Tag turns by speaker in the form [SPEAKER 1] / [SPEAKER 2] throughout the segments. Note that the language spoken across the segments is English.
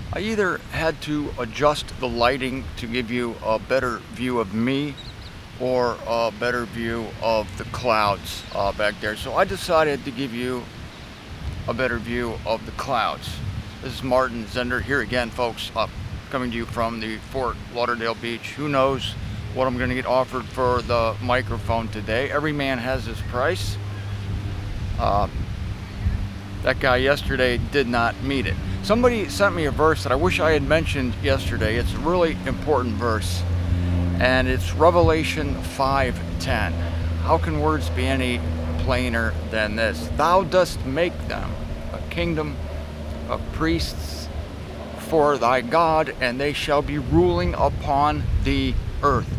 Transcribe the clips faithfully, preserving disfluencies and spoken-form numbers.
[SPEAKER 1] I either had to adjust the lighting to give you a better view of me or a better view of the clouds uh, back there. So I decided to give you a better view of the clouds. This is Martin Zender here again, folks, uh, coming to you from the Fort Lauderdale Beach. Who knows what I'm going to get offered for the microphone today? Every man has his price. Uh, that guy yesterday did not meet it. Somebody sent me a verse that I wish I had mentioned yesterday. It's a really important verse, and it's Revelation five ten. How can words be any plainer than this? Thou dost make them a kingdom of priests for thy God, and they shall be ruling upon the earth.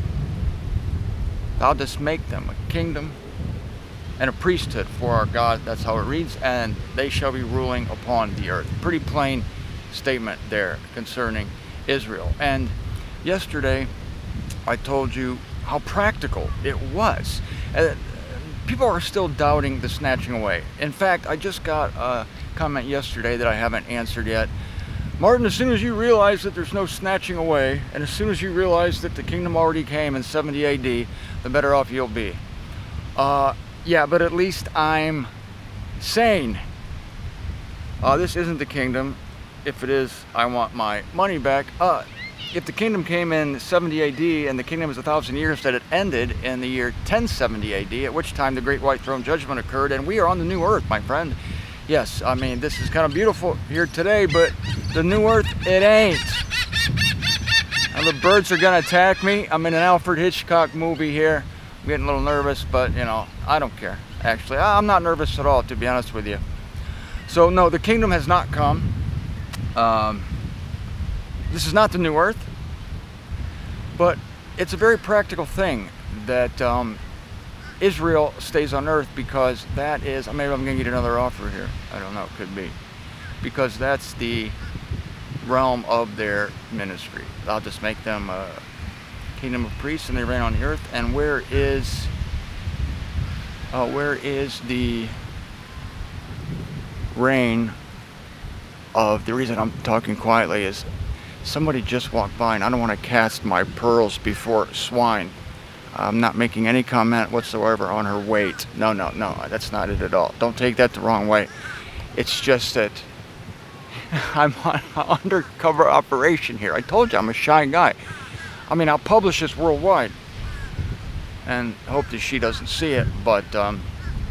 [SPEAKER 1] Thou dost make them a kingdom and a priesthood for our God. That's how it reads. And they shall be ruling upon the earth. Pretty plain statement there concerning Israel. And yesterday I told you how practical it was. Uh, people are still doubting the snatching away. In fact, I just got a comment yesterday that I haven't answered yet. Martin, as soon as you realize that there's no snatching away, and as soon as you realize that the kingdom already came in seventy A D, the better off you'll be. Uh, yeah, but at least I'm sane. Uh, this isn't the kingdom. If it is, I want my money back. Uh, if the kingdom came in seventy A D and the kingdom is a thousand years, that it ended in the year ten seventy A D, at which time the Great White Throne Judgment occurred, and we are on the new earth, my friend. Yes, I mean, this is kind of beautiful here today, but the new earth, it ain't. Now, the birds are gonna attack me. I'm in an Alfred Hitchcock movie here. I'm getting a little nervous, but you know, I don't care. Actually, I'm not nervous at all, to be honest with you. So no, the kingdom has not come. Um, this is not the new earth, but it's a very practical thing that um, Israel stays on earth, because that is, maybe I'm gonna get another offer here. I don't know, it could be. Because that's the realm of their ministry. I'll just make them a kingdom of priests, and they reign on the earth. And where is, uh, where is the reign of, the reason I'm talking quietly is somebody just walked by, and I don't want to cast my pearls before swine. I'm not making any comment whatsoever on her weight. No, no, no, that's not it at all. Don't take that the wrong way. It's just that I'm on an undercover operation here. I told you I'm a shy guy. I mean, I'll publish this worldwide, and hope that she doesn't see it, but um,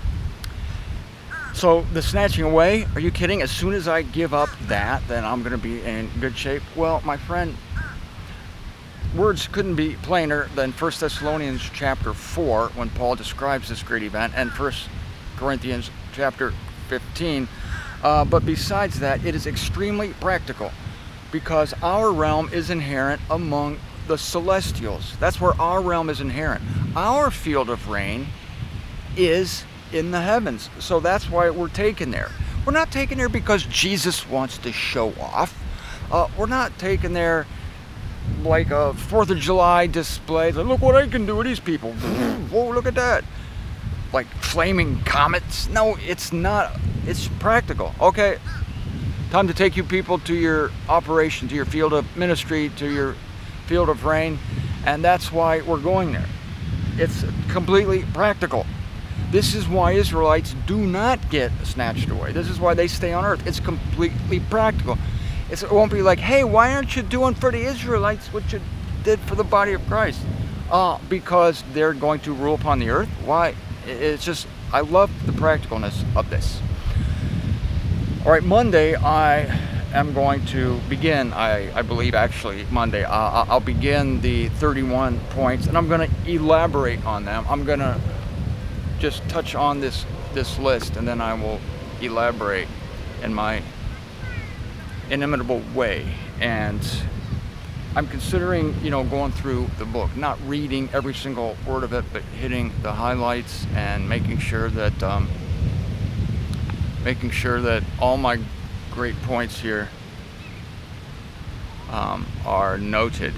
[SPEAKER 1] so the snatching away, are you kidding? As soon as I give up that, then I'm going to be in good shape. Well, my friend, words couldn't be plainer than First Thessalonians chapter four, when Paul describes this great event, and First Corinthians chapter fifteen. Uh, but besides that, it is extremely practical, because our realm is inherent among the celestials. That's where our realm is inherent. Our field of reign is in the heavens. So that's why we're taken there. We're not taken there because Jesus wants to show off. Uh, we're not taken there like a fourth of July display. Like, look what I can do with these people. Whoa, look at that. Like flaming comets. No, it's not. It's practical. Okay, time to take you people to your operation, to your field of ministry, to your field of reign. And that's why we're going there. It's completely practical. This is why Israelites do not get snatched away. This is why they stay on earth. It's completely practical. It's, it won't be like, hey, why aren't you doing for the Israelites what you did for the body of Christ? Uh, because they're going to rule upon the earth. Why? It's just, I love the practicalness of this. All right, Monday I am going to begin, I, I believe actually Monday, uh, I'll begin the thirty-one points, and I'm going to elaborate on them. I'm going to just touch on this, this list, and then I will elaborate in my inimitable way. And I'm considering, you know, going through the book, not reading every single word of it, but hitting the highlights and making sure that um, making sure that all my great points here um, are noted.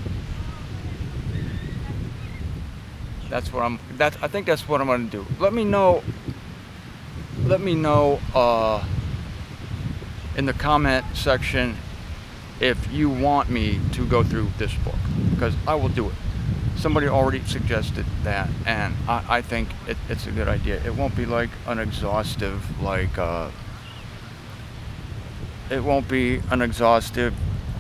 [SPEAKER 1] That's what I'm. That's. I think that's what I'm going to do. Let me know. Let me know uh, in the comment section if you want me to go through this book, because I will do it. Somebody already suggested that, and I, I think it, it's a good idea. It won't be like an exhaustive, like, uh, it won't be an exhaustive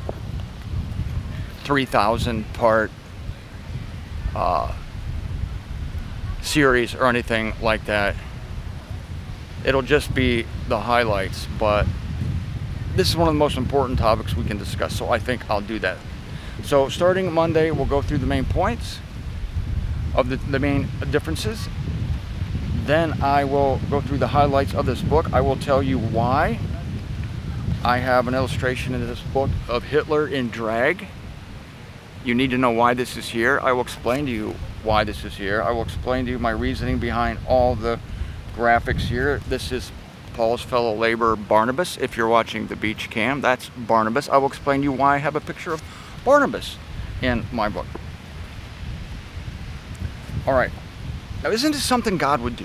[SPEAKER 1] three thousand part uh, series or anything like that. It'll just be the highlights, but this is one of the most important topics we can discuss, so I think I'll do that. So starting Monday, we'll go through the main points of the, the main differences. Then I will go through the highlights of this book. I will tell you why I have an illustration in this book of Hitler in drag. You need to know why this is here. I will explain to you why this is here. I will explain to you my reasoning behind all the graphics here. This is Paul's fellow laborer Barnabas. If you're watching the beach cam, that's Barnabas. I will explain to you why I have a picture of Barnabas in my book. All right. Now, isn't this something God would do?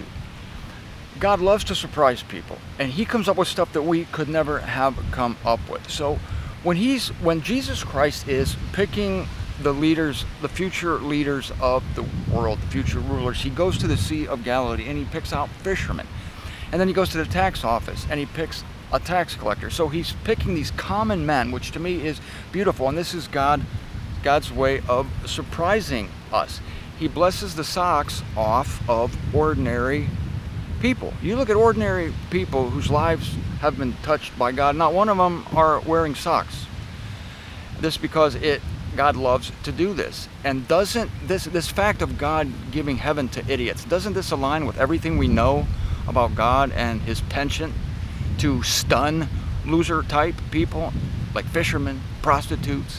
[SPEAKER 1] God loves to surprise people, and he comes up with stuff that we could never have come up with. So when he's when Jesus Christ is picking the leaders, the future leaders of the world, the future rulers, he goes to the Sea of Galilee and he picks out fishermen. And then he goes to the tax office and he picks a tax collector. So he's picking these common men, which to me is beautiful. And this is God, God's way of surprising us. He blesses the socks off of ordinary people. You look at ordinary people whose lives have been touched by God, not one of them are wearing socks. This because it God loves to do this. And doesn't this this fact of God giving heaven to idiots, doesn't this align with everything we know about God and his penchant to stun loser type people like fishermen, prostitutes,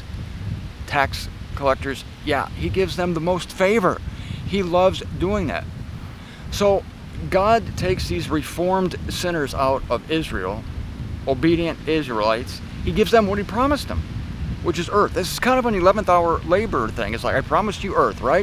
[SPEAKER 1] tax collectors? Yeah, he gives them the most favor. He loves doing that. So God takes these reformed sinners out of Israel, obedient Israelites. He gives them what he promised them, which is earth. This is kind of an eleventh hour labor thing. It's like, I promised you earth, right?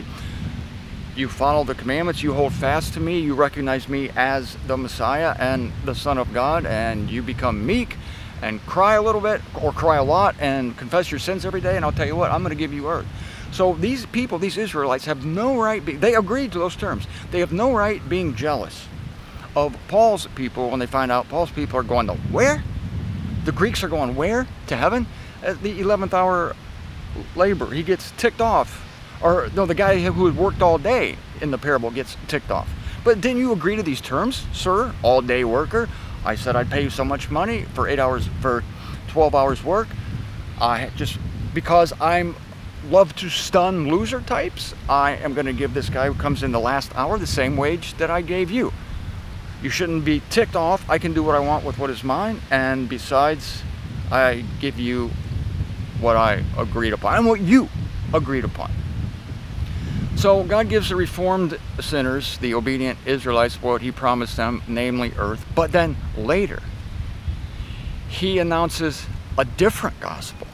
[SPEAKER 1] You follow the commandments, you hold fast to me, you recognize me as the Messiah and the Son of God, and you become meek and cry a little bit or cry a lot and confess your sins every day, and I'll tell you what, I'm going to give you earth. So these people, these Israelites, have no right, be, they agreed to those terms. They have no right being jealous of Paul's people when they find out Paul's people are going to where? The Greeks are going where? To heaven? At the eleventh hour labor. He gets ticked off. Or no, the guy who had worked all day in the parable gets ticked off. But didn't you agree to these terms, sir? All day worker. I said I'd pay you so much money for eight hours, for twelve hours work. I just, because I'm love to stun loser types, I am going to give this guy who comes in the last hour the same wage that I gave you. You shouldn't be ticked off. I can do what I want with what is mine. And besides, I give you what I agreed upon and what you agreed upon. So God gives the reformed sinners, the obedient Israelites, what he promised them, namely earth. But then later, he announces a different gospel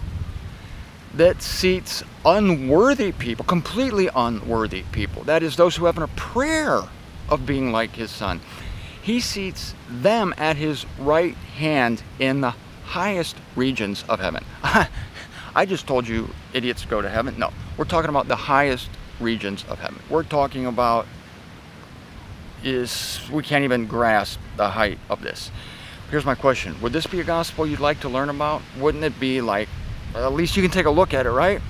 [SPEAKER 1] that seats unworthy people, completely unworthy people. That is, those who have a prayer of being like his son. He seats them at his right hand in the highest regions of heaven. I just told you idiots go to heaven. No, we're talking about the highest regions of heaven. We're talking about is, we can't even grasp the height of this. Here's my question. Would this be a gospel you'd like to learn about? Wouldn't it be like, well, at least you can take a look at it, right?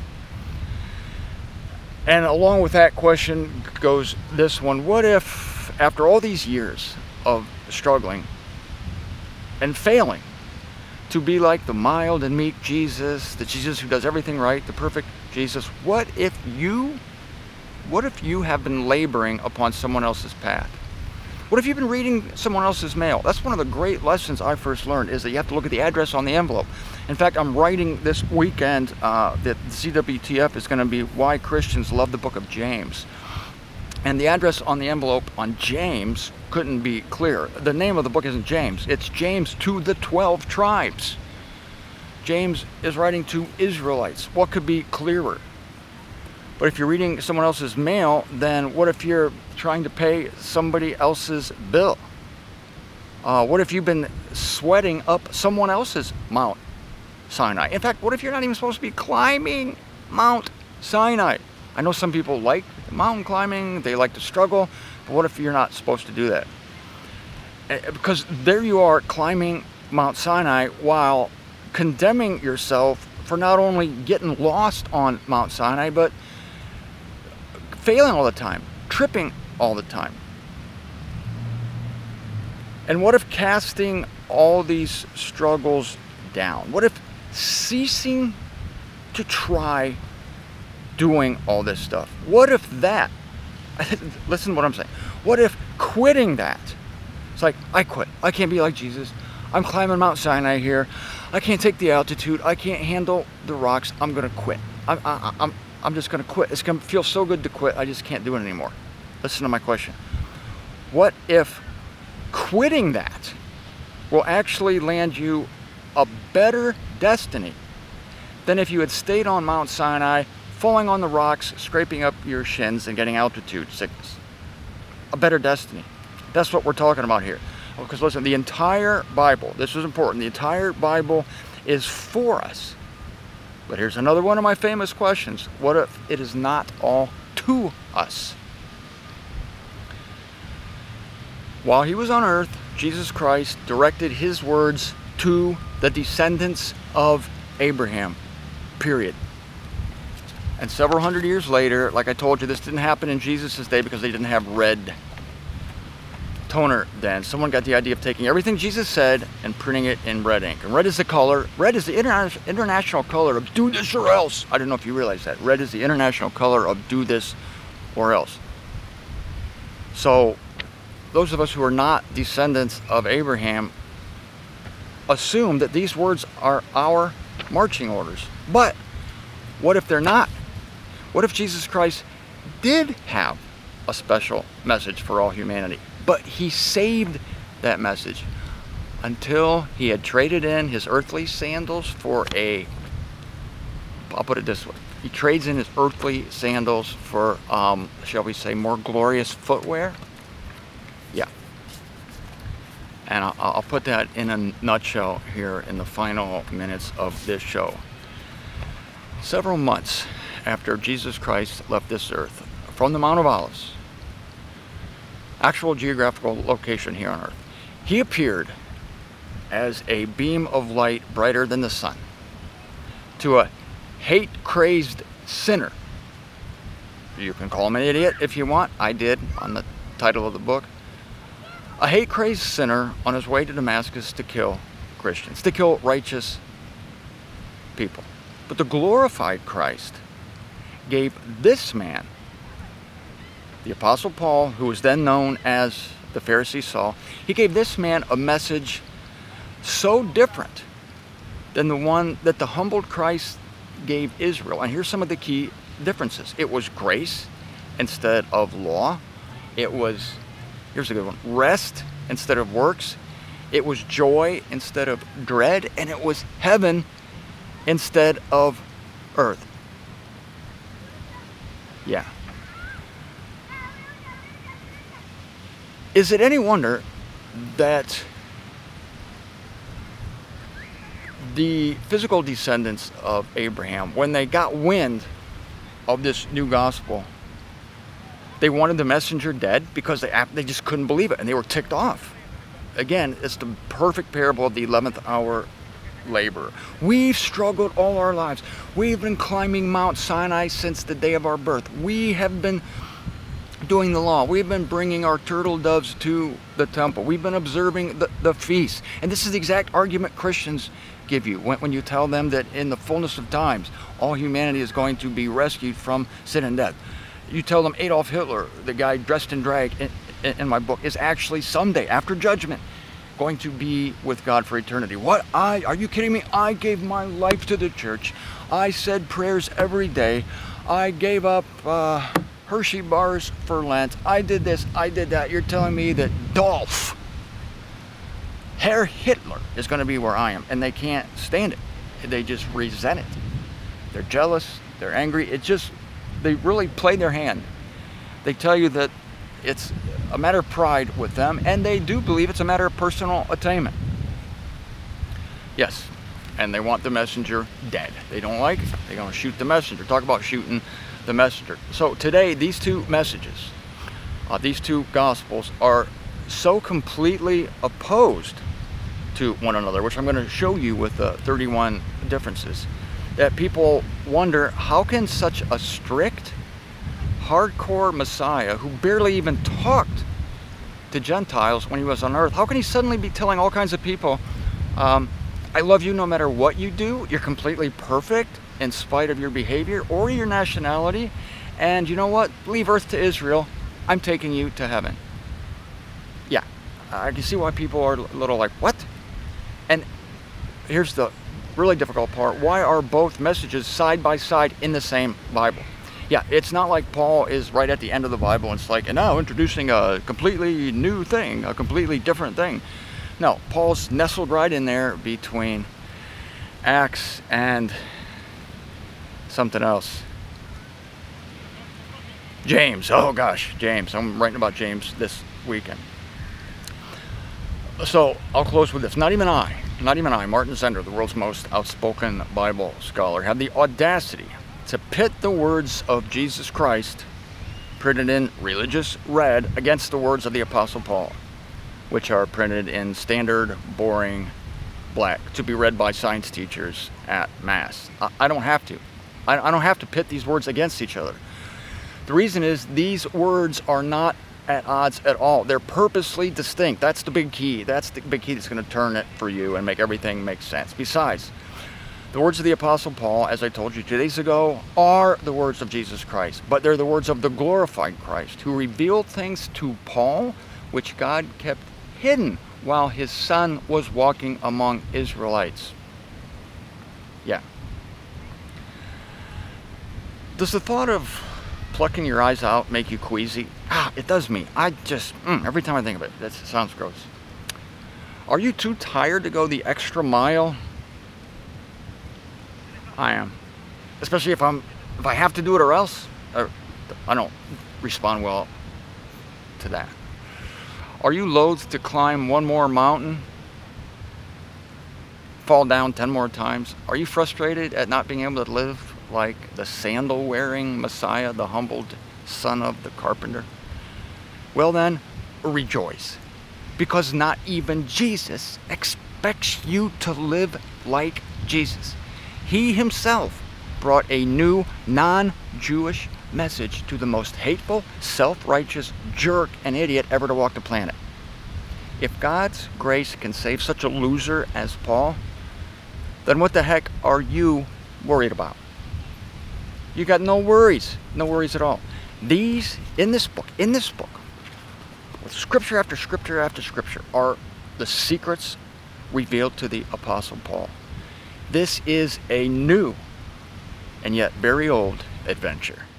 [SPEAKER 1] And along with that question goes this one. What if, after all these years of struggling and failing to be like the mild and meek Jesus, the Jesus who does everything right, the perfect Jesus, what if you, what if you have been laboring upon someone else's path? What if you've been reading someone else's mail? That's one of the great lessons I first learned, is that you have to look at the address on the envelope. In fact, I'm writing this weekend uh, that the C W T F is going to be Why Christians Love the Book of James. And the address on the envelope on James couldn't be clearer. The name of the book isn't James. It's James to the twelve tribes. James is writing to Israelites. What could be clearer? But if you're reading someone else's mail, then what if you're trying to pay somebody else's bill? Uh, what if you've been sweating up someone else's mount Sinai. In fact, what if you're not even supposed to be climbing Mount Sinai? I know some people like mountain climbing, they like to struggle, but what if you're not supposed to do that? Because there you are climbing Mount Sinai while condemning yourself for not only getting lost on Mount Sinai, but failing all the time, tripping all the time. And what if casting all these struggles down? What if ceasing to try doing all this stuff? What if that, listen to what I'm saying, what if quitting that? It's like, I quit. I can't be like Jesus. I'm climbing Mount Sinai here. I can't take the altitude. I can't handle the rocks. I'm going to quit. I'm, I, I'm, I'm just going to quit. It's going to feel so good to quit. I just can't do it anymore. Listen to my question. What if quitting that will actually land you a better destiny than if you had stayed on Mount Sinai, falling on the rocks, scraping up your shins, and getting altitude sickness? A better destiny. That's what we're talking about here. Because listen, the entire Bible, this is important, the entire Bible is for us. But here's another one of my famous questions. What if it is not all to us? While he was on earth, Jesus Christ directed his words to the descendants of Abraham, period. And several hundred years later, like I told you, this didn't happen in Jesus' day because they didn't have red toner then. Someone got the idea of taking everything Jesus said and printing it in red ink. And red is the color, red is the interna international color of do this or else. I don't know if you realize that. Red is the international color of do this or else. So those of us who are not descendants of Abraham assume that these words are our marching orders. But what if they're not? What if Jesus Christ did have a special message for all humanity, but he saved that message until he had traded in his earthly sandals for a, I'll put it this way, he trades in his earthly sandals for, um, shall we say, more glorious footwear? Yeah. And I'll, I'll put that in a nutshell here in the final minutes of this show. Several months after Jesus Christ left this earth, from the Mount of Olives, actual geographical location here on earth, he appeared as a beam of light brighter than the sun to a hate-crazed sinner. You can call him an idiot if you want. I did on the title of the book. A hate-crazed sinner on his way to Damascus to kill Christians, to kill righteous people. But the glorified Christ gave this man, the Apostle Paul, who was then known as the Pharisee Saul, he gave this man a message so different than the one that the humbled Christ gave Israel. And here's some of the key differences. It was grace instead of law. It was, here's a good one, rest instead of works. It was joy instead of dread. And it was heaven instead of earth. Yeah. Is it any wonder that the physical descendants of Abraham, when they got wind of this new gospel, they wanted the messenger dead because they, they just couldn't believe it and they were ticked off? Again, it's the perfect parable of the eleventh hour labor. We've struggled all our lives. We've been climbing Mount Sinai since the day of our birth. We have been doing the law. We've been bringing our turtle doves to the temple. We've been observing the, the feasts. And this is the exact argument Christians give you when, when you tell them that in the fullness of times, all humanity is going to be rescued from sin and death. You tell them Adolf Hitler, the guy dressed in drag in, in, in my book, is actually someday, after judgment, going to be with God for eternity. What? I, are you kidding me? I gave my life to the church. I said prayers every day. I gave up uh, Hershey bars for Lent. I did this, I did that. You're telling me that Dolph, Herr Hitler, is going to be where I am. And they can't stand it. They just resent it. They're jealous. They're angry. It just, they really play their hand. They tell you that it's a matter of pride with them, and they do believe it's a matter of personal attainment. Yes, and they want the messenger dead. They don't like it. They're going to shoot the messenger. Talk about shooting the messenger. So today, these two messages, uh, these two gospels are so completely opposed to one another, which I'm going to show you with the thirty-one differences, that people wonder, how can such a strict, hardcore Messiah who barely even talked to Gentiles when he was on earth, how can he suddenly be telling all kinds of people, um, I love you no matter what you do, you're completely perfect in spite of your behavior or your nationality, and you know what, leave earth to Israel, I'm taking you to heaven. Yeah, I can see why people are a little like, what? And here's the really difficult part. Why are both messages side by side in the same Bible? Yeah, it's not like Paul is right at the end of the Bible and it's like, and now introducing a completely new thing, a completely different thing. No, Paul's nestled right in there between Acts and something else. James, oh gosh, James. I'm writing about James this weekend. So I'll close with this. Not even I, not even I, Martin Zender, the world's most outspoken Bible scholar, had the audacity to pit the words of Jesus Christ, printed in religious red, against the words of the Apostle Paul, which are printed in standard, boring black, to be read by science teachers at Mass. I, I don't have to. I, I don't have to pit these words against each other. The reason is these words are not at odds at all. They're purposely distinct. That's the big key. That's the big key that's going to turn it for you and make everything make sense. Besides, the words of the Apostle Paul, as I told you two days ago, are the words of Jesus Christ, but they're the words of the glorified Christ, who revealed things to Paul which God kept hidden while his son was walking among Israelites. Yeah. Does the thought of plucking your eyes out make you queasy? Ah, it does me. I just, mm, every time I think of it, that sounds gross. Are you too tired to go the extra mile? I am. Especially if I'm, if I have to do it or else. Or, I don't respond well to that. Are you loath to climb one more mountain? Fall down ten more times? Are you frustrated at not being able to live like the sandal-wearing Messiah, the humbled son of the carpenter? Well then, rejoice, because not even Jesus expects you to live like Jesus. He himself brought a new, non-Jewish message to the most hateful, self-righteous jerk and idiot ever to walk the planet. If God's grace can save such a loser as Paul, then what the heck are you worried about? You got no worries, no worries at all. These, in this book, in this book, with scripture after scripture after scripture, are the secrets revealed to the Apostle Paul. This is a new and yet very old adventure.